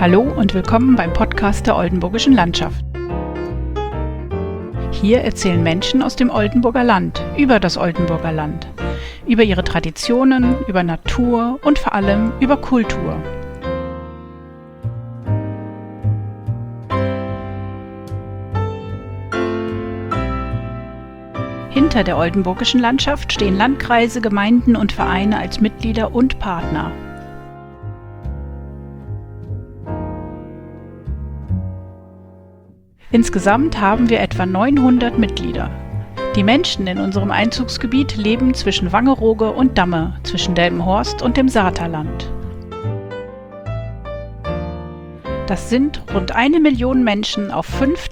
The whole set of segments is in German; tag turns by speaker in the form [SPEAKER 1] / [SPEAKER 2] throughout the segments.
[SPEAKER 1] Hallo und willkommen beim Podcast der Oldenburgischen Landschaft. Hier erzählen Menschen aus dem Oldenburger Land über das Oldenburger Land, über ihre Traditionen, über Natur und vor allem über Kultur. Hinter der Oldenburgischen Landschaft stehen Landkreise, Gemeinden und Vereine als Mitglieder und Partner. Insgesamt haben wir etwa 900 Mitglieder. Die Menschen in unserem Einzugsgebiet leben zwischen Wangerooge und Damme, zwischen Delmenhorst und dem Saterland. Das sind rund 1 Million Menschen auf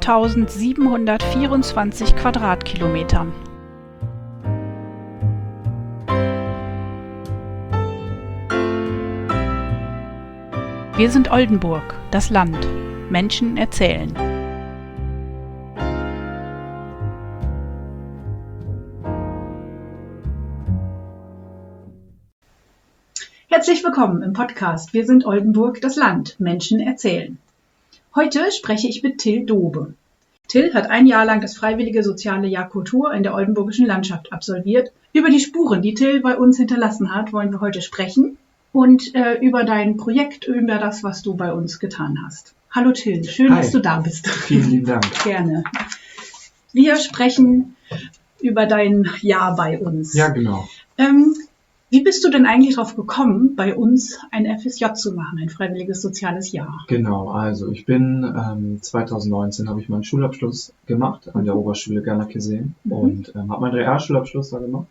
[SPEAKER 1] 5.724 Quadratkilometern. Wir sind Oldenburg, das Land. Menschen erzählen. Herzlich willkommen im Podcast Wir sind Oldenburg, das Land. Menschen erzählen. Heute spreche ich mit Till Dobe. Till hat 1 Jahr lang das freiwillige soziale Jahr Kultur in der Oldenburgischen Landschaft absolviert. Über die Spuren, die Till bei uns hinterlassen hat, wollen wir heute sprechen und über dein Projekt, über das, was du bei uns getan hast. Hallo Till, schön,
[SPEAKER 2] Hi.
[SPEAKER 1] Dass du da bist.
[SPEAKER 2] Vielen lieben Dank.
[SPEAKER 1] Gerne. Wir sprechen über dein Jahr bei uns.
[SPEAKER 2] Ja, genau.
[SPEAKER 1] Wie bist du denn eigentlich darauf gekommen, bei uns ein FSJ zu machen, ein freiwilliges soziales Jahr?
[SPEAKER 2] Genau, also ich bin 2019 habe ich meinen Schulabschluss gemacht an der Oberschule Gerlach-Keseen und habe meinen Realschulabschluss da gemacht.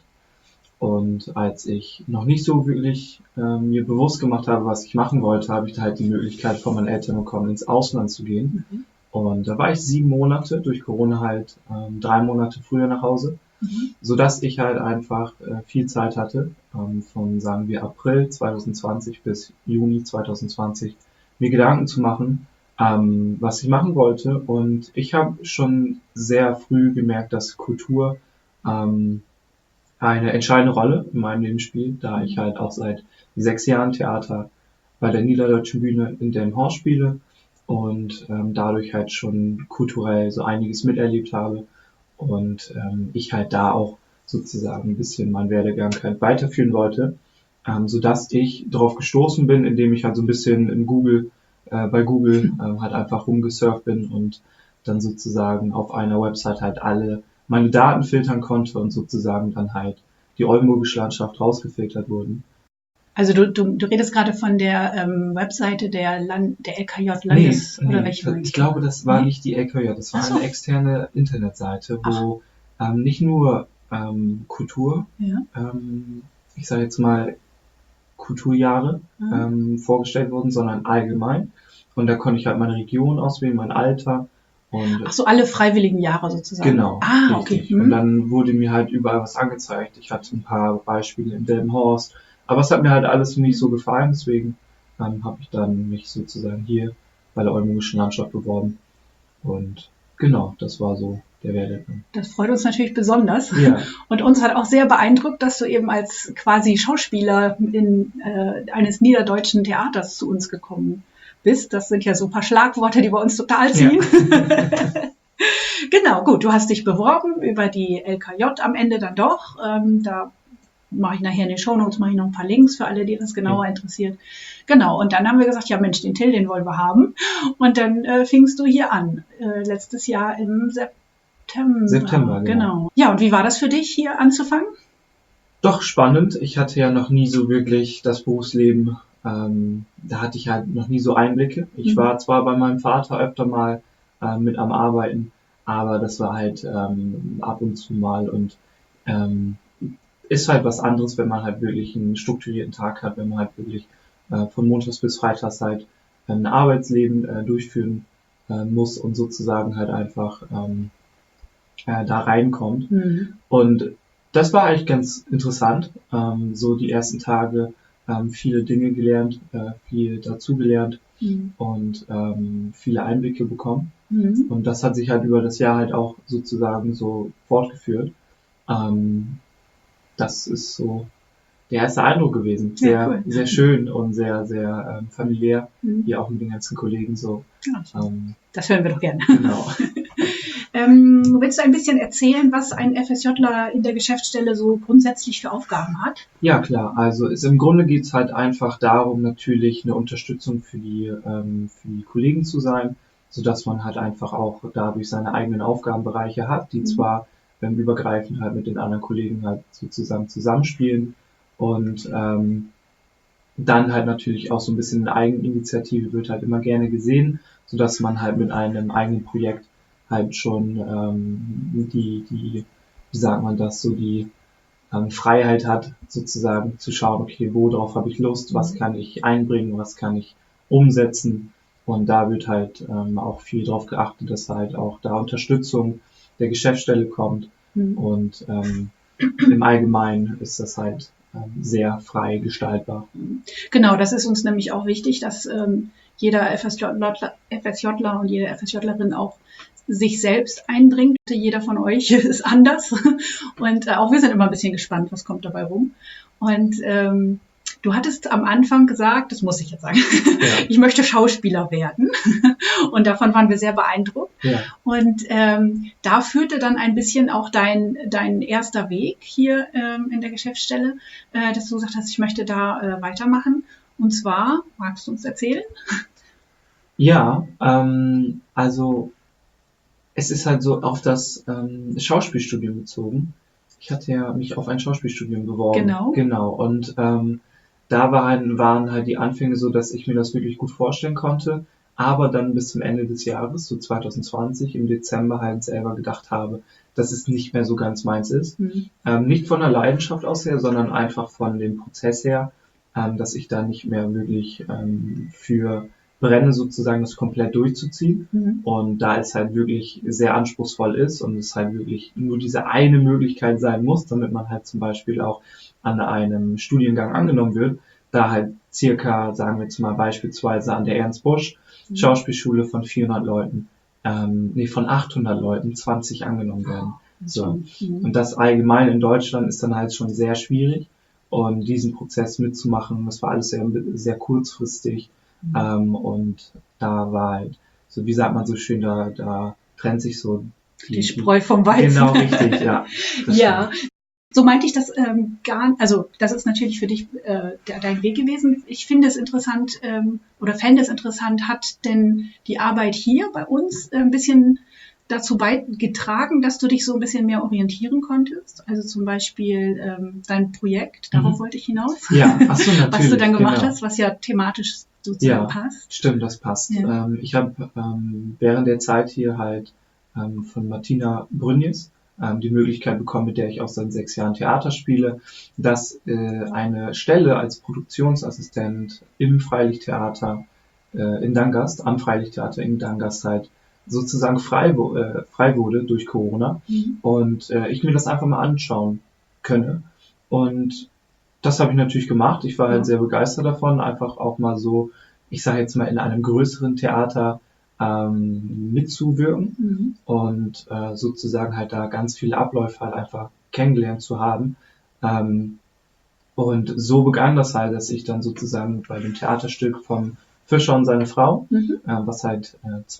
[SPEAKER 2] Und als ich noch nicht so wirklich mir bewusst gemacht habe, was ich machen wollte, habe ich da halt die Möglichkeit von meinen Eltern bekommen, ins Ausland zu gehen. Und da war ich 7 Monate, durch Corona halt 3 Monate früher nach Hause. Sodass ich halt einfach viel Zeit hatte, von, sagen wir, April 2020 bis Juni 2020, mir Gedanken zu machen, was ich machen wollte. Und ich habe schon sehr früh gemerkt, dass Kultur eine entscheidende Rolle in meinem Leben spielt, da ich halt auch seit 6 Jahren Theater bei der Niederdeutschen Bühne in Delmenhorst spiele und dadurch halt schon kulturell so einiges miterlebt habe. Und ich halt da auch sozusagen ein bisschen meinen Werdegang halt weiterführen wollte, sodass ich darauf gestoßen bin, indem ich halt so ein bisschen in bei Google halt einfach rumgesurft bin und dann sozusagen auf einer Website halt alle meine Daten filtern konnte und sozusagen dann halt die Oldenburgische Landschaft rausgefiltert wurden.
[SPEAKER 1] Also du redest gerade von der Webseite der LKJ Landes oder welche meinst du?
[SPEAKER 2] Ich glaube, das war nicht die LKJ, das war eine externe Internetseite, wo nicht nur Kultur, ich sage jetzt mal Kulturjahre vorgestellt wurden, sondern allgemein. Und da konnte ich halt meine Region auswählen, mein Alter. Und
[SPEAKER 1] ach so, alle freiwilligen Jahre sozusagen.
[SPEAKER 2] Genau.
[SPEAKER 1] Okay.
[SPEAKER 2] Und dann wurde mir halt überall was angezeigt. Ich hatte ein paar Beispiele in Delmenhorst. Aber es hat mir halt alles nicht so gefallen, deswegen habe ich dann mich sozusagen hier bei der Oldenburgischen Landschaft beworben. Und genau, das war so der Werdegang.
[SPEAKER 1] Das freut uns natürlich besonders.
[SPEAKER 2] Ja.
[SPEAKER 1] Und uns hat auch sehr beeindruckt, dass du eben als quasi Schauspieler eines niederdeutschen Theaters zu uns gekommen bist. Das sind ja so ein paar Schlagworte, die bei uns total ziehen. Ja. Genau, gut, du hast dich beworben über die LKJ am Ende dann doch. Da mache ich nachher in den Shownotes, mache ich noch ein paar Links für alle, die das genauer interessiert. Genau, und dann haben wir gesagt, ja Mensch, den Till, den wollen wir haben. Und dann fingst du hier an, letztes Jahr im September,
[SPEAKER 2] genau.
[SPEAKER 1] Ja, und wie war das für dich, hier anzufangen?
[SPEAKER 2] Doch spannend. Ich hatte ja noch nie so wirklich das Berufsleben, da hatte ich halt noch nie so Einblicke. Ich war zwar bei meinem Vater öfter mal mit am Arbeiten, aber das war halt ab und zu mal und ist halt was anderes, wenn man halt wirklich einen strukturierten Tag hat, wenn man halt wirklich von Montags bis Freitags halt ein Arbeitsleben durchführen muss und sozusagen halt einfach da reinkommt. Und das war eigentlich ganz interessant, so die ersten Tage viele Dinge gelernt, viel dazugelernt und viele Einblicke bekommen. Und das hat sich halt über das Jahr halt auch sozusagen so fortgeführt. Das ist so der erste Eindruck gewesen.
[SPEAKER 1] Ja, cool.
[SPEAKER 2] Sehr schön und sehr, sehr familiär,
[SPEAKER 1] Mhm.
[SPEAKER 2] wie auch mit den ganzen Kollegen so.
[SPEAKER 1] Ja, das hören wir doch gerne.
[SPEAKER 2] Genau.
[SPEAKER 1] Willst du ein bisschen erzählen, was ein FSJler in der Geschäftsstelle so grundsätzlich für Aufgaben hat?
[SPEAKER 2] Ja, klar. Also im Grunde geht's halt einfach darum, natürlich eine Unterstützung für die Kollegen zu sein, sodass man halt einfach auch dadurch seine eigenen Aufgabenbereiche hat, die zwar übergreifend halt mit den anderen Kollegen halt sozusagen zusammenspielen und dann halt natürlich auch so ein bisschen eine Eigeninitiative wird halt immer gerne gesehen, sodass man halt mit einem eigenen Projekt halt schon wie sagt man das, so die Freiheit hat, sozusagen zu schauen, okay, worauf habe ich Lust, was kann ich einbringen, was kann ich umsetzen. Und da wird halt auch viel darauf geachtet, dass halt auch da Unterstützung der Geschäftsstelle kommt. Und im Allgemeinen ist das halt sehr frei gestaltbar.
[SPEAKER 1] Genau, das ist uns nämlich auch wichtig, dass jeder FSJler und jede FSJlerin auch sich selbst einbringt. Jeder von euch ist anders und auch wir sind immer ein bisschen gespannt, was kommt dabei rum. Und du hattest am Anfang gesagt, das muss ich jetzt sagen, ich möchte Schauspieler werden und davon waren wir sehr beeindruckt.
[SPEAKER 2] Ja.
[SPEAKER 1] Und da führte dann ein bisschen auch dein erster Weg hier in der Geschäftsstelle, dass du gesagt hast, ich möchte da weitermachen. Und zwar, magst du uns erzählen?
[SPEAKER 2] Ja, also es ist halt so auf das Schauspielstudium bezogen. Ich hatte ja mich auf ein Schauspielstudium beworben. Genau. Und da waren halt die Anfänge so, dass ich mir das wirklich gut vorstellen konnte, aber dann bis zum Ende des Jahres, so 2020, im Dezember halt selber gedacht habe, dass es nicht mehr so ganz meins ist. Nicht von der Leidenschaft aus her, sondern einfach von dem Prozess her, dass ich da nicht mehr wirklich für brenne, sozusagen das komplett durchzuziehen. Und da es halt wirklich sehr anspruchsvoll ist und es halt wirklich nur diese eine Möglichkeit sein muss, damit man halt zum Beispiel auch an einem Studiengang angenommen wird, da halt circa, sagen wir jetzt mal beispielsweise an der Ernst Busch Schauspielschule von 400 Leuten, von 800 Leuten 20 angenommen werden. So. Und das allgemein in Deutschland ist dann halt schon sehr schwierig und diesen Prozess mitzumachen, das war alles sehr, sehr kurzfristig. Und da war halt, so wie sagt man so schön, da trennt sich so
[SPEAKER 1] die Spreu vom Weizen.
[SPEAKER 2] Genau, richtig, ja.
[SPEAKER 1] Ja, so meinte ich das also das ist natürlich für dich dein Weg gewesen. Ich finde es interessant oder fände es interessant, hat denn die Arbeit hier bei uns ein bisschen dazu beigetragen, dass du dich so ein bisschen mehr orientieren konntest? Also zum Beispiel dein Projekt, darauf wollte ich hinaus.
[SPEAKER 2] Ja, ach so, natürlich.
[SPEAKER 1] Was du dann gemacht hast, was ja thematisch sozusagen passt.
[SPEAKER 2] Stimmt, das passt. Ja. Ich habe während der Zeit hier halt von Martina Brünjes die Möglichkeit bekommen, mit der ich auch seit 6 Jahren Theater spiele, dass eine Stelle als Produktionsassistent im Freilichttheater in Dangast, am Freilichttheater in Dangast halt sozusagen frei wurde durch Corona und ich mir das einfach mal anschauen könne. Und das habe ich natürlich gemacht. Ich war halt sehr begeistert davon, einfach auch mal so, ich sage jetzt mal, in einem größeren Theater mitzuwirken und sozusagen halt da ganz viele Abläufe halt einfach kennengelernt zu haben. Und so begann das halt, dass ich dann sozusagen bei dem Theaterstück vom Fischer und seine Frau, was halt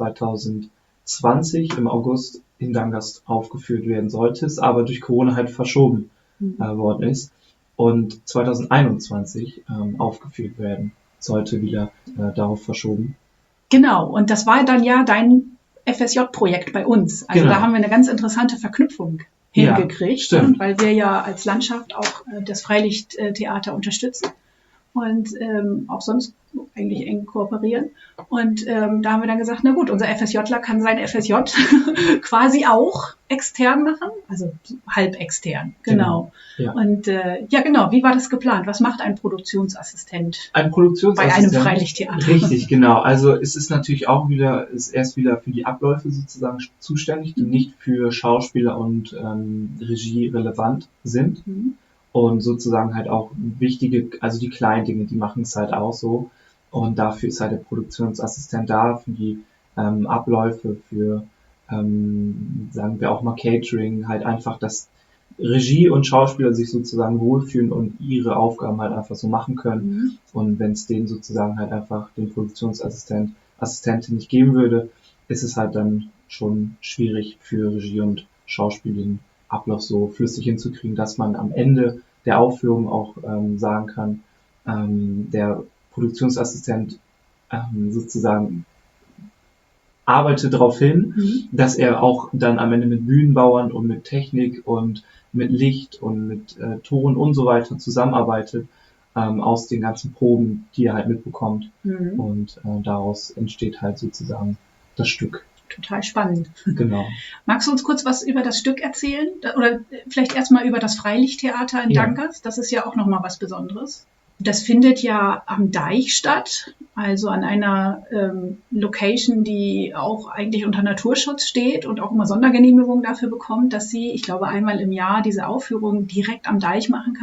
[SPEAKER 2] 2020 im August in Dangast aufgeführt werden sollte, es aber durch Corona halt verschoben worden ist und 2021 aufgeführt werden sollte, wieder darauf verschoben.
[SPEAKER 1] Genau, und das war dann ja dein FSJ-Projekt bei uns. Also da haben wir eine ganz interessante Verknüpfung hingekriegt, weil wir ja als Landschaft auch das Freilichttheater unterstützen und auch sonst eigentlich eng kooperieren. Und da haben wir dann gesagt, na gut, unser FSJler kann sein FSJ quasi auch extern machen, also halb extern, genau. Ja. Und genau, wie war das geplant? Was macht ein Produktionsassistent?
[SPEAKER 2] Ein Produktionsassistent
[SPEAKER 1] bei einem Freilichttheater?
[SPEAKER 2] Richtig, genau. Also es ist natürlich auch erst wieder für die Abläufe sozusagen zuständig, die nicht für Schauspieler und Regie relevant sind. Und sozusagen halt auch wichtige, also die kleinen Dinge, die machen es halt auch so. Und dafür ist halt der Produktionsassistent da, für die Abläufe, für, sagen wir auch mal Catering, halt einfach, dass Regie und Schauspieler sich sozusagen wohlfühlen und ihre Aufgaben halt einfach so machen können.
[SPEAKER 1] Mhm.
[SPEAKER 2] Und wenn es denen sozusagen halt einfach den Assistentin nicht geben würde, ist es halt dann schon schwierig für Regie und Schauspiel den Ablauf so flüssig hinzukriegen, dass man am Ende der Aufführung auch sagen kann, der Produktionsassistent sozusagen arbeitet darauf hin, dass er auch dann am Ende mit Bühnenbauern und mit Technik und mit Licht und mit Ton und so weiter zusammenarbeitet, aus den ganzen Proben, die er halt mitbekommt. Und daraus entsteht halt sozusagen das Stück.
[SPEAKER 1] Total spannend.
[SPEAKER 2] Genau.
[SPEAKER 1] Magst du uns kurz was über das Stück erzählen? Oder vielleicht erstmal über das Freilichttheater in Dankers? Das ist ja auch nochmal was Besonderes. Das findet ja am Deich statt, also an einer Location, die auch eigentlich unter Naturschutz steht und auch immer Sondergenehmigung dafür bekommt, dass sie, ich glaube, einmal im Jahr diese Aufführung direkt am Deich machen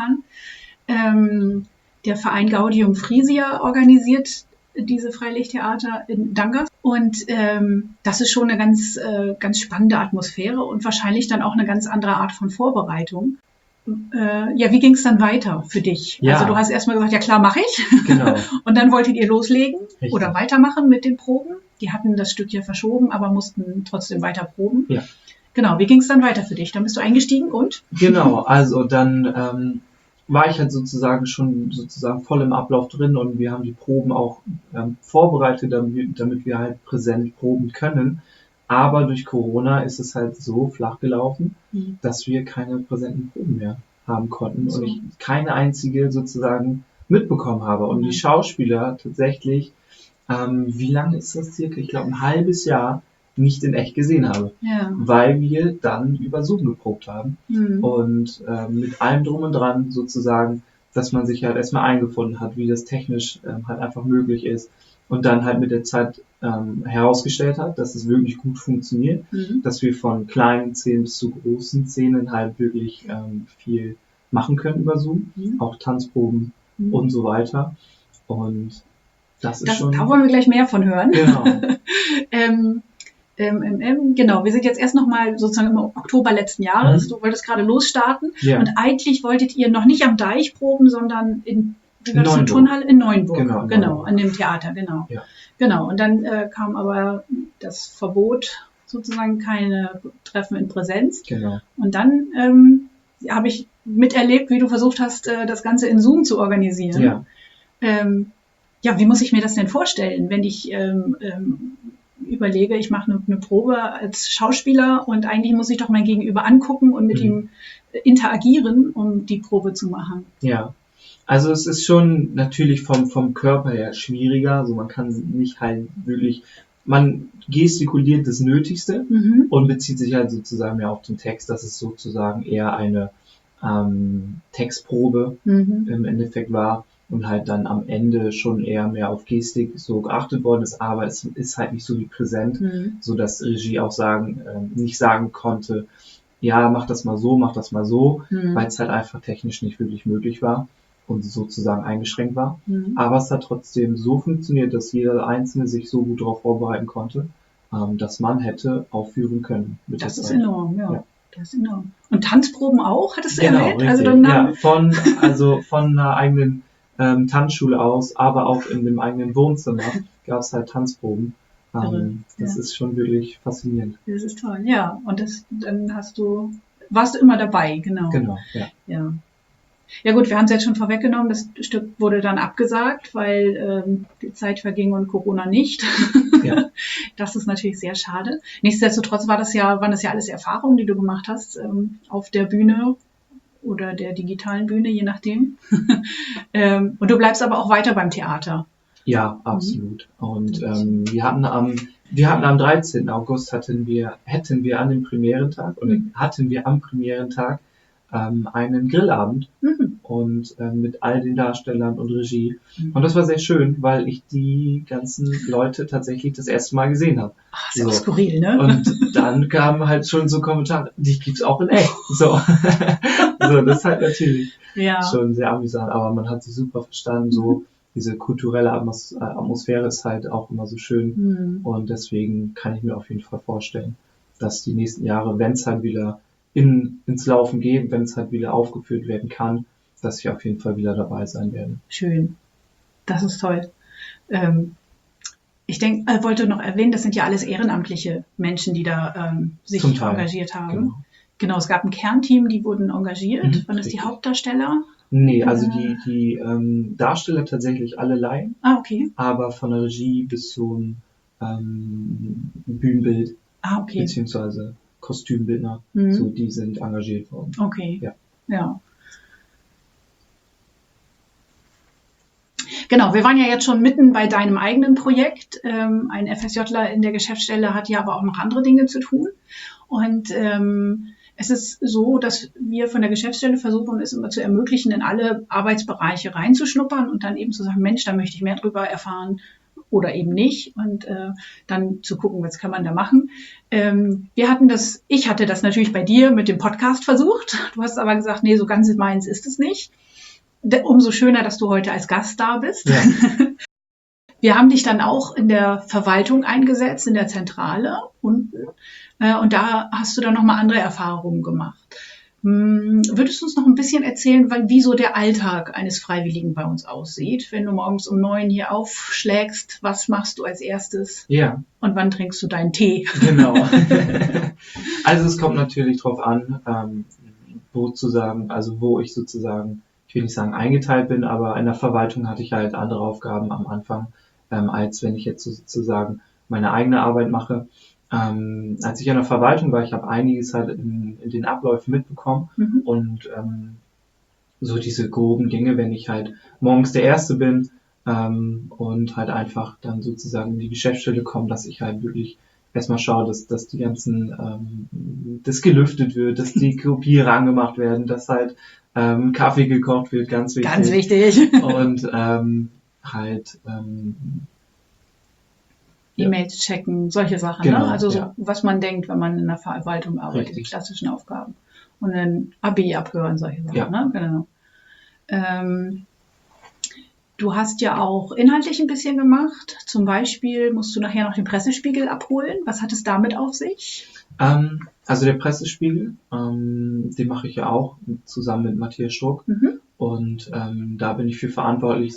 [SPEAKER 1] kann. Der Verein Gaudium Frisia organisiert diese Freilichttheater in Dankers. Und das ist schon eine ganz spannende Atmosphäre und wahrscheinlich dann auch eine ganz andere Art von Vorbereitung. Wie ging es dann weiter für dich?
[SPEAKER 2] Ja.
[SPEAKER 1] Also du hast erstmal gesagt, ja klar, mache ich.
[SPEAKER 2] Genau.
[SPEAKER 1] Und dann wolltet ihr loslegen.
[SPEAKER 2] Richtig.
[SPEAKER 1] Oder weitermachen mit den Proben. Die hatten das Stück ja verschoben, aber mussten trotzdem weiter proben.
[SPEAKER 2] Ja.
[SPEAKER 1] Genau, wie ging es dann weiter für dich? Dann bist du eingestiegen und?
[SPEAKER 2] Genau, also dann war ich halt sozusagen voll im Ablauf drin und wir haben die Proben auch vorbereitet, damit wir halt präsent proben können. Aber durch Corona ist es halt so flach gelaufen, dass wir keine präsenten Proben mehr haben konnten und ich keine einzige sozusagen mitbekommen habe. Und die Schauspieler tatsächlich, wie lange ist das circa? Ich glaube ein halbes Jahr nicht in echt gesehen habe, weil wir dann über Zoom geprobt haben und mit allem drum und dran sozusagen, dass man sich halt erstmal eingefunden hat, wie das technisch halt einfach möglich ist und dann halt mit der Zeit herausgestellt hat, dass es wirklich gut funktioniert, dass wir von kleinen Szenen bis zu großen Szenen halt wirklich viel machen können über Zoom, auch Tanzproben und so weiter und das ist schon...
[SPEAKER 1] Da wollen wir gleich mehr von hören.
[SPEAKER 2] Genau.
[SPEAKER 1] Genau, wir sind jetzt erst nochmal sozusagen im Oktober letzten Jahres. Du wolltest gerade losstarten und eigentlich wolltet ihr noch nicht am Deich proben, sondern in der Turnhalle in Neuenburg. Genau, an dem Theater, genau.
[SPEAKER 2] Ja.
[SPEAKER 1] Genau, und dann kam aber das Verbot, sozusagen keine Treffen in Präsenz.
[SPEAKER 2] Genau.
[SPEAKER 1] Und dann habe ich miterlebt, wie du versucht hast, das Ganze in Zoom zu organisieren. Ja. Wie muss ich mir das denn vorstellen, wenn ich überlege, ich mache eine Probe als Schauspieler und eigentlich muss ich doch mein Gegenüber angucken und mit ihm interagieren, um die Probe zu machen.
[SPEAKER 2] Ja, also es ist schon natürlich vom Körper her schwieriger, also man kann nicht halt wirklich, man gestikuliert das Nötigste und bezieht sich halt sozusagen mehr auf den Text, das ist sozusagen eher eine Textprobe im Endeffekt war. Und halt dann am Ende schon eher mehr auf Gestik so geachtet worden ist, aber es ist halt nicht so wie präsent, so dass Regie auch nicht sagen konnte, ja, mach das mal so, weil es halt einfach technisch nicht wirklich möglich war und sozusagen eingeschränkt war. Aber es hat trotzdem so funktioniert, dass jeder Einzelne sich so gut darauf vorbereiten konnte, dass man hätte aufführen können.
[SPEAKER 1] Das ist enorm, ja. Das ist enorm. Und Tanzproben auch, hattest du erwähnt?
[SPEAKER 2] Richtig. Also von einer eigenen Tanzschule aus, aber auch in dem eigenen Wohnzimmer gab es halt Tanzproben. Das ist schon wirklich faszinierend.
[SPEAKER 1] Das ist toll, ja. Und dann warst du immer dabei, genau.
[SPEAKER 2] Genau,
[SPEAKER 1] ja. Ja gut, wir haben es jetzt schon vorweggenommen, das Stück wurde dann abgesagt, weil die Zeit verging und Corona nicht.
[SPEAKER 2] Ja.
[SPEAKER 1] Das ist natürlich sehr schade. Nichtsdestotrotz waren das ja alles Erfahrungen, die du gemacht hast auf der Bühne oder der digitalen Bühne, je nachdem. Und du bleibst aber auch weiter beim Theater.
[SPEAKER 2] Ja, absolut. Und wir hatten am 13. August hätten wir an dem Premierentag am Premierentag einen Grillabend und mit all den Darstellern und Regie. Und das war sehr schön, weil ich die ganzen Leute tatsächlich das erste Mal gesehen habe.
[SPEAKER 1] Ach, ist auch skurril, ne?
[SPEAKER 2] Und dann kamen halt schon so Kommentare, die gibt's auch in echt. So, das ist halt natürlich schon sehr amüsant, aber man hat sich super verstanden, so diese kulturelle Atmosphäre ist halt auch immer so schön und deswegen kann ich mir auf jeden Fall vorstellen, dass die nächsten Jahre, wenn es halt wieder ins Laufen geben, wenn es halt wieder aufgeführt werden kann, dass ich auf jeden Fall wieder dabei sein werde.
[SPEAKER 1] Schön. Das ist toll. Ich wollte noch erwähnen, das sind ja alles ehrenamtliche Menschen, die da sich engagiert haben. Genau, es gab ein Kernteam, die wurden engagiert. Waren das die Hauptdarsteller?
[SPEAKER 2] Nee, also die Darsteller tatsächlich alle Laien.
[SPEAKER 1] Okay.
[SPEAKER 2] Aber von der Regie bis zum Bühnenbild,
[SPEAKER 1] okay.
[SPEAKER 2] beziehungsweise Kostümbildner, so die sind engagiert worden.
[SPEAKER 1] Okay. Ja. Genau, wir waren ja jetzt schon mitten bei deinem eigenen Projekt. Ein FSJler in der Geschäftsstelle hat ja aber auch noch andere Dinge zu tun. Und es ist so, dass wir von der Geschäftsstelle versuchen, es immer zu ermöglichen, in alle Arbeitsbereiche reinzuschnuppern und dann eben zu sagen, Mensch, da möchte ich mehr drüber erfahren oder eben nicht. Und dann zu gucken, was kann man da machen. Ich hatte das natürlich bei dir mit dem Podcast versucht. Du hast aber gesagt, nee, so ganz meins ist es nicht. Umso schöner, dass du heute als Gast da bist. Ja. Wir haben dich dann auch in der Verwaltung eingesetzt, in der Zentrale unten. Und da hast du dann nochmal andere Erfahrungen gemacht. Würdest du uns noch ein bisschen erzählen, wie so der Alltag eines Freiwilligen bei uns aussieht? Wenn du morgens um 9 hier aufschlägst, was machst du als erstes?
[SPEAKER 2] Ja.
[SPEAKER 1] Und wann trinkst du deinen Tee?
[SPEAKER 2] Genau. Also es kommt natürlich drauf an, wo ich sozusagen, ich will nicht sagen eingeteilt bin, aber in der Verwaltung hatte ich halt andere Aufgaben am Anfang, als wenn ich jetzt sozusagen meine eigene Arbeit mache. Als ich in der Verwaltung war, ich habe einiges halt in den Abläufen mitbekommen und so diese groben Dinge, wenn ich halt morgens der Erste bin und halt einfach dann sozusagen in die Geschäftsstelle komme, dass ich halt wirklich erstmal schaue, dass die ganzen, das gelüftet wird, dass die Kopierer angemacht werden, dass halt Kaffee gekocht wird, ganz wichtig.
[SPEAKER 1] Ganz wichtig.
[SPEAKER 2] Und
[SPEAKER 1] E-Mails checken, solche Sachen.
[SPEAKER 2] Genau,
[SPEAKER 1] ne? Also so, was man denkt, wenn man in der Verwaltung arbeitet, die klassischen Aufgaben. Und dann AB abhören, solche Sachen.
[SPEAKER 2] Ja.
[SPEAKER 1] Ne? Genau. Du hast ja auch inhaltlich ein bisschen gemacht. Zum Beispiel musst du nachher noch den Pressespiegel abholen. Was hat es damit auf sich?
[SPEAKER 2] Also der Pressespiegel, den mache ich ja auch zusammen mit Matthias Struck. Und da bin ich für verantwortlich,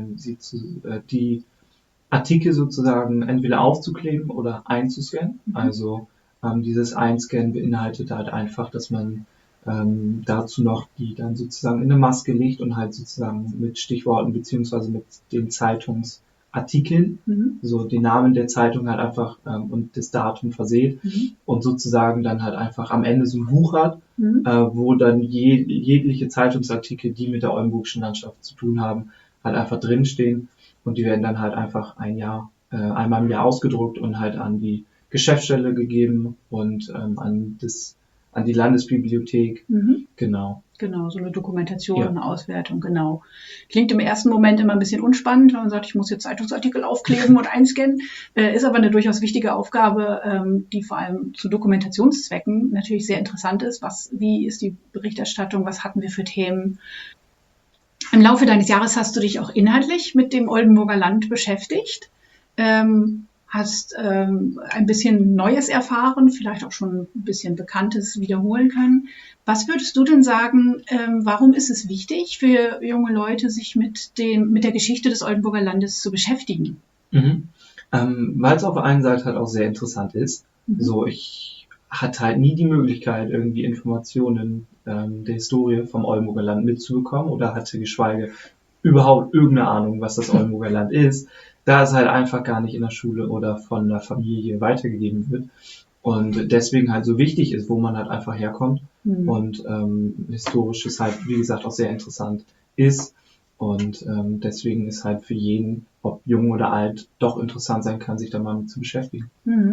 [SPEAKER 2] die Artikel sozusagen entweder aufzukleben oder einzuscannen. Also dieses Einscannen beinhaltet halt einfach, dass man dazu noch die dann sozusagen in eine Maske legt und halt sozusagen mit Stichworten beziehungsweise mit den Zeitungsartikeln, so den Namen der Zeitung halt einfach und das Datum verseht und sozusagen dann halt einfach am Ende so ein Buch hat, wo dann jegliche Zeitungsartikel, die mit der Oldenburgischen Landschaft zu tun haben, halt einfach drinstehen. Und die werden dann halt einfach einmal im Jahr ausgedruckt und halt an die Geschäftsstelle gegeben und an die Landesbibliothek. Genau.
[SPEAKER 1] Genau, so eine Dokumentation, eine Auswertung, genau. Klingt im ersten Moment immer ein bisschen unspannend, wenn man sagt, ich muss jetzt Zeitungsartikel aufkleben und einscannen. Ist aber eine durchaus wichtige Aufgabe, die vor allem zu Dokumentationszwecken natürlich sehr interessant ist. Wie ist die Berichterstattung? Was hatten wir für Themen? Im Laufe deines Jahres hast du dich auch inhaltlich mit dem Oldenburger Land beschäftigt, hast ein bisschen Neues erfahren, vielleicht auch schon ein bisschen Bekanntes wiederholen können. Was würdest du denn sagen, warum ist es wichtig für junge Leute, sich mit der Geschichte des Oldenburger Landes zu beschäftigen?
[SPEAKER 2] Weil es auf der einen Seite halt auch sehr interessant ist. So, ich hatte halt nie die Möglichkeit, irgendwie Informationen der Historie vom Oldenburger Land mitzubekommen oder hatte geschweige überhaupt irgendeine Ahnung, was das Oldenburger Land ist, da es halt einfach gar nicht in der Schule oder von der Familie weitergegeben wird und deswegen halt so wichtig ist, wo man halt einfach herkommt und historisch ist halt, wie gesagt, auch sehr interessant ist und deswegen ist halt für jeden, ob jung oder alt, doch interessant sein kann, sich da mal mit zu beschäftigen.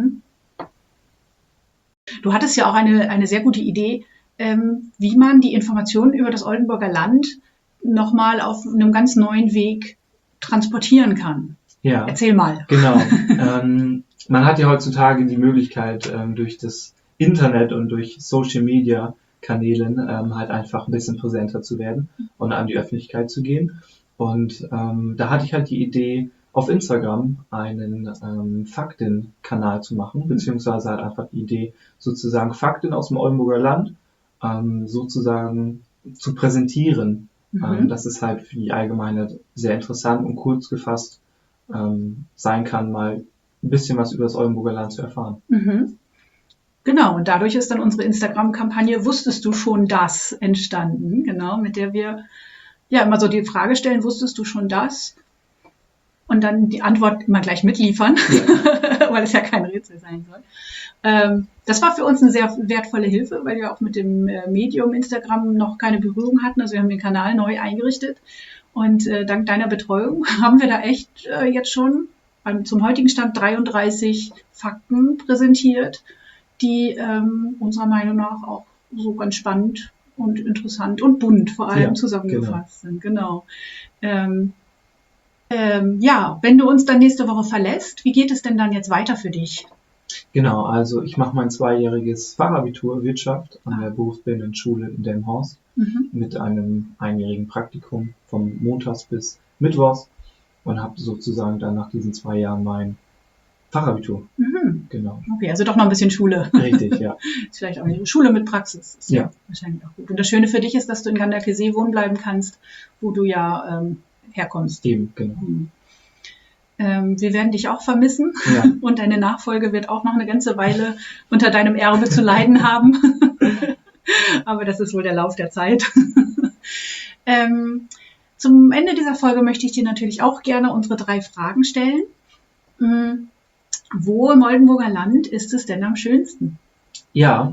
[SPEAKER 1] Du hattest ja auch eine sehr gute Idee, wie man die Informationen über das Oldenburger Land nochmal auf einem ganz neuen Weg transportieren kann.
[SPEAKER 2] Ja.
[SPEAKER 1] Erzähl mal.
[SPEAKER 2] Genau. Man hat ja heutzutage die Möglichkeit, durch das Internet und durch Social Media Kanälen halt einfach ein bisschen präsenter zu werden und an die Öffentlichkeit zu gehen. Und da hatte ich halt die Idee, auf Instagram einen Fakten-Kanal zu machen, beziehungsweise halt einfach die Idee, sozusagen Fakten aus dem Oldenburger Land sozusagen zu präsentieren. Dass es halt für die Allgemeinheit sehr interessant und kurz gefasst sein kann, mal ein bisschen was über das Oldenburger Land zu erfahren.
[SPEAKER 1] Genau, und dadurch ist dann unsere Instagram-Kampagne Wusstest du schon das entstanden, genau, mit der wir ja immer so die Frage stellen, wusstest du schon das? Und dann die Antwort immer gleich mitliefern, weil es ja kein Rätsel sein soll. Das war für uns eine sehr wertvolle Hilfe, weil wir auch mit dem Medium Instagram noch keine Berührung hatten. Also wir haben den Kanal neu eingerichtet und dank deiner Betreuung haben wir da echt jetzt schon zum heutigen Stand 33 Fakten präsentiert, die unserer Meinung nach auch so ganz spannend und interessant und bunt vor allem zusammengefasst sind. Genau. Ja, wenn du uns dann nächste Woche verlässt, wie geht es denn dann jetzt weiter für dich?
[SPEAKER 2] Genau, also ich mache mein 2-jähriges Fachabitur Wirtschaft an der Berufsbildenden Schule in Delmenhorst mit einem einjährigen Praktikum von montags bis mittwochs und habe sozusagen dann nach diesen 2 Jahren mein Fachabitur. Genau.
[SPEAKER 1] Okay, also doch noch ein bisschen Schule.
[SPEAKER 2] Richtig, ja.
[SPEAKER 1] Ist vielleicht auch eine Schule mit Praxis. Ist ja wahrscheinlich auch gut. Und das Schöne für dich ist, dass du in Ganderkesee wohnen bleiben kannst, wo du ja herkommst.
[SPEAKER 2] Eben, genau.
[SPEAKER 1] Wir werden dich auch vermissen und deine Nachfolge wird auch noch eine ganze Weile unter deinem Erbe zu leiden haben. Aber das ist wohl der Lauf der Zeit. Zum Ende dieser Folge möchte ich dir natürlich auch gerne unsere 3 Fragen stellen. Wo im Oldenburger Land ist es denn am schönsten?
[SPEAKER 2] Ja,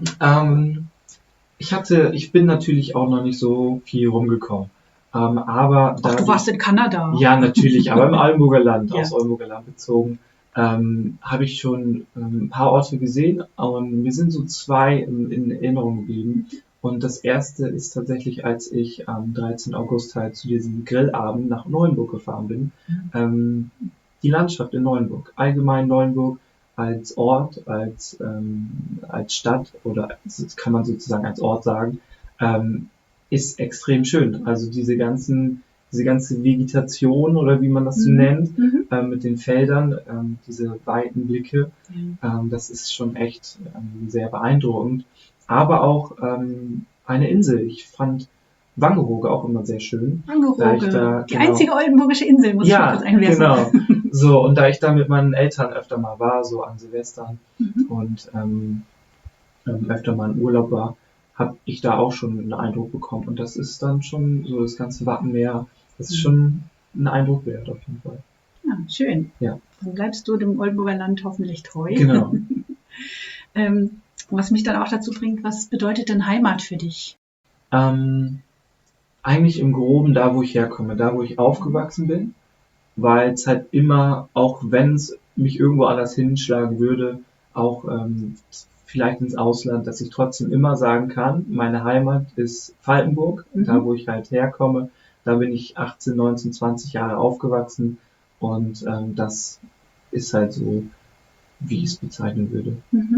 [SPEAKER 2] ich bin natürlich auch noch nicht so viel rumgekommen. Aber
[SPEAKER 1] du warst in Kanada.
[SPEAKER 2] Ja, natürlich, aber im Oldenburger Land, aus Oldenburger Land bezogen, habe ich schon ein paar Orte gesehen und mir sind so 2 in Erinnerung geblieben. Und das erste ist tatsächlich, als ich am 13. August halt zu diesem Grillabend nach Neuenburg gefahren bin. Die Landschaft in Neuenburg, allgemein Neuenburg als Ort, als Stadt oder das kann man sozusagen als Ort sagen, ist extrem schön. Also diese ganze Vegetation oder wie man das so nennt, mit den Feldern, diese weiten Blicke, das ist schon echt sehr beeindruckend. Aber auch eine Insel. Ich fand Wangerooge auch immer sehr schön.
[SPEAKER 1] Wangerooge, die einzige oldenburgische Insel, muss ich kurz einwerfen.
[SPEAKER 2] Genau. So, und da ich da mit meinen Eltern öfter mal war, so an Silvestern und öfter mal in Urlaub war, habe ich da auch schon einen Eindruck bekommen. Und das ist dann schon so das ganze Wattenmeer, das ist schon ein Eindruck wert auf jeden Fall.
[SPEAKER 1] Ja, schön.
[SPEAKER 2] Ja.
[SPEAKER 1] Dann bleibst du dem Oldenburger Land hoffentlich treu.
[SPEAKER 2] Genau.
[SPEAKER 1] Was mich dann auch dazu bringt, was bedeutet denn Heimat für dich?
[SPEAKER 2] Eigentlich im Groben da, wo ich herkomme, da, wo ich aufgewachsen bin, weil es halt immer, auch wenn es mich irgendwo anders hinschlagen würde, auch vielleicht ins Ausland, dass ich trotzdem immer sagen kann, meine Heimat ist Falkenburg, da wo ich halt herkomme, da bin ich 18, 19, 20 Jahre aufgewachsen und das ist halt so, wie ich es bezeichnen würde.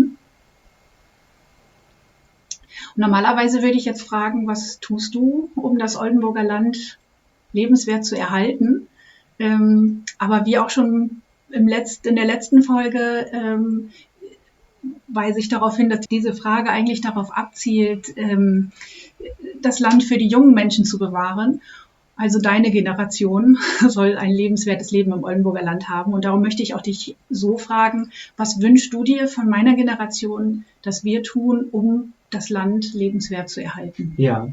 [SPEAKER 1] Normalerweise würde ich jetzt fragen, was tust du, um das Oldenburger Land lebenswert zu erhalten? Aber wie auch schon in der letzten Folge weise ich darauf hin, dass diese Frage eigentlich darauf abzielt, das Land für die jungen Menschen zu bewahren. Also deine Generation soll ein lebenswertes Leben im Oldenburger Land haben. Und darum möchte ich auch dich so fragen, was wünschst du dir von meiner Generation, dass wir tun, um das Land lebenswert zu erhalten?
[SPEAKER 2] Ja,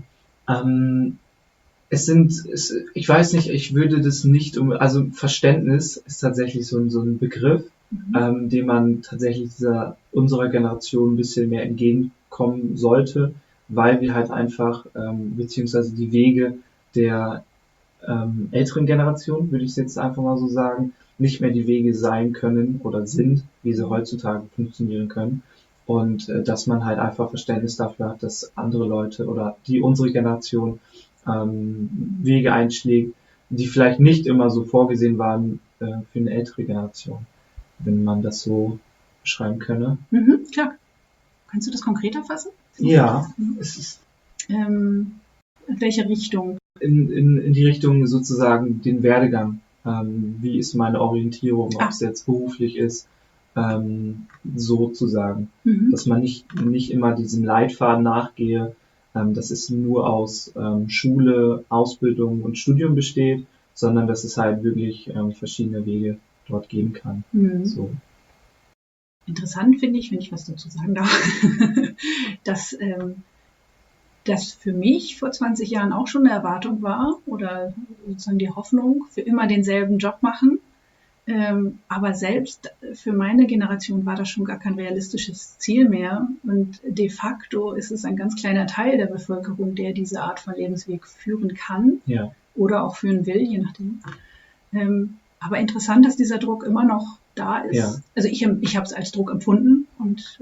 [SPEAKER 2] ich weiß nicht, ich würde das nicht also Verständnis ist tatsächlich so ein Begriff, dem man tatsächlich unserer Generation ein bisschen mehr entgegenkommen sollte, weil wir halt einfach, beziehungsweise die Wege der älteren Generation, würde ich es jetzt einfach mal so sagen, nicht mehr die Wege sein können oder sind, wie sie heutzutage funktionieren können. Und dass man halt einfach Verständnis dafür hat, dass andere Leute oder unsere Generation Wege einschlägt, die vielleicht nicht immer so vorgesehen waren für eine ältere Generation, wenn man das so beschreiben könne.
[SPEAKER 1] Klar. Kannst du das konkreter fassen?
[SPEAKER 2] Ja, es ist
[SPEAKER 1] in welche Richtung?
[SPEAKER 2] In die Richtung sozusagen den Werdegang. Wie ist meine Orientierung, ob es jetzt beruflich ist, sozusagen. Dass man nicht immer diesem Leitfaden nachgehe, dass es nur aus Schule, Ausbildung und Studium besteht, sondern dass es halt wirklich verschiedene Wege dort geben kann. So.
[SPEAKER 1] Interessant finde ich, wenn ich was dazu sagen darf, dass das für mich vor 20 Jahren auch schon eine Erwartung war oder sozusagen die Hoffnung, für immer denselben Job machen. Aber selbst für meine Generation war das schon gar kein realistisches Ziel mehr. Und de facto ist es ein ganz kleiner Teil der Bevölkerung, der diese Art von Lebensweg führen kann oder auch führen will, je nachdem. Aber interessant, dass dieser Druck immer noch da ist. Ja. Also ich habe es als Druck empfunden und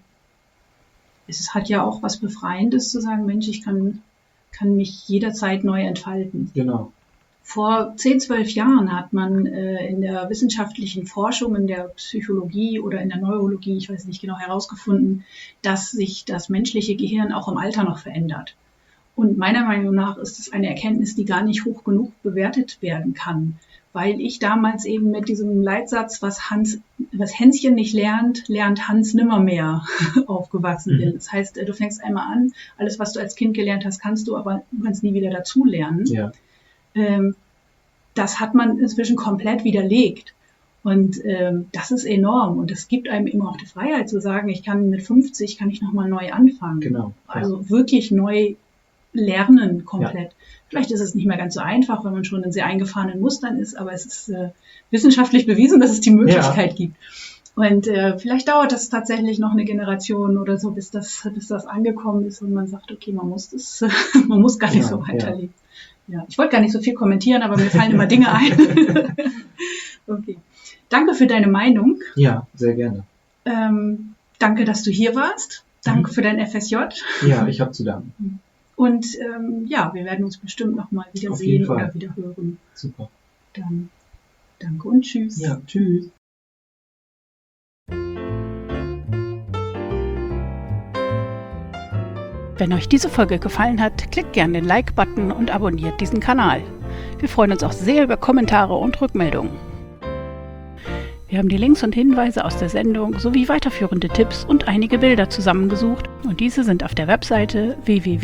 [SPEAKER 1] es hat ja auch was Befreiendes zu sagen, Mensch, ich kann mich jederzeit neu entfalten.
[SPEAKER 2] Genau.
[SPEAKER 1] Vor 10, 12 Jahren hat man in der wissenschaftlichen Forschung, in der Psychologie oder in der Neurologie, ich weiß nicht genau, herausgefunden, dass sich das menschliche Gehirn auch im Alter noch verändert. Und meiner Meinung nach ist es eine Erkenntnis, die gar nicht hoch genug bewertet werden kann, weil ich damals eben mit diesem Leitsatz, was Hänschen nicht lernt, lernt Hans nimmermehr aufgewachsen bin. Das heißt, du fängst einmal an, alles, was du als Kind gelernt hast, kannst du, aber du kannst nie wieder dazu lernen. Ja. Das hat man inzwischen komplett widerlegt. Und das ist enorm. Und es gibt einem immer auch die Freiheit zu sagen, ich kann mit 50, kann ich nochmal neu anfangen.
[SPEAKER 2] Genau.
[SPEAKER 1] Also wirklich neu lernen komplett. Ja. Vielleicht ist es nicht mehr ganz so einfach, wenn man schon in sehr eingefahrenen Mustern ist, aber es ist wissenschaftlich bewiesen, dass es die Möglichkeit gibt. Und vielleicht dauert das tatsächlich noch eine Generation oder so, bis das angekommen ist und man sagt, okay, man muss gar nicht so weiterleben. Ja, ich wollte gar nicht so viel kommentieren, aber mir fallen immer Dinge ein. Okay. Danke für deine Meinung.
[SPEAKER 2] Ja, sehr gerne.
[SPEAKER 1] Danke, dass du hier warst. Danke für dein FSJ.
[SPEAKER 2] Ja, ich habe zu danken.
[SPEAKER 1] Und wir werden uns bestimmt nochmal wieder sehen oder wieder hören.
[SPEAKER 2] Super.
[SPEAKER 1] Dann danke und tschüss.
[SPEAKER 2] Ja, tschüss.
[SPEAKER 3] Wenn euch diese Folge gefallen hat, klickt gerne den Like-Button und abonniert diesen Kanal. Wir freuen uns auch sehr über Kommentare und Rückmeldungen. Wir haben die Links und Hinweise aus der Sendung sowie weiterführende Tipps und einige Bilder zusammengesucht und diese sind auf der Webseite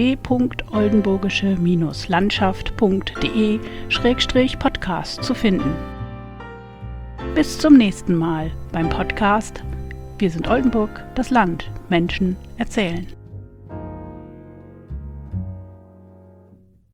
[SPEAKER 3] www.oldenburgische-landschaft.de/podcast zu finden. Bis zum nächsten Mal beim Podcast Wir sind Oldenburg, das Land, Menschen erzählen.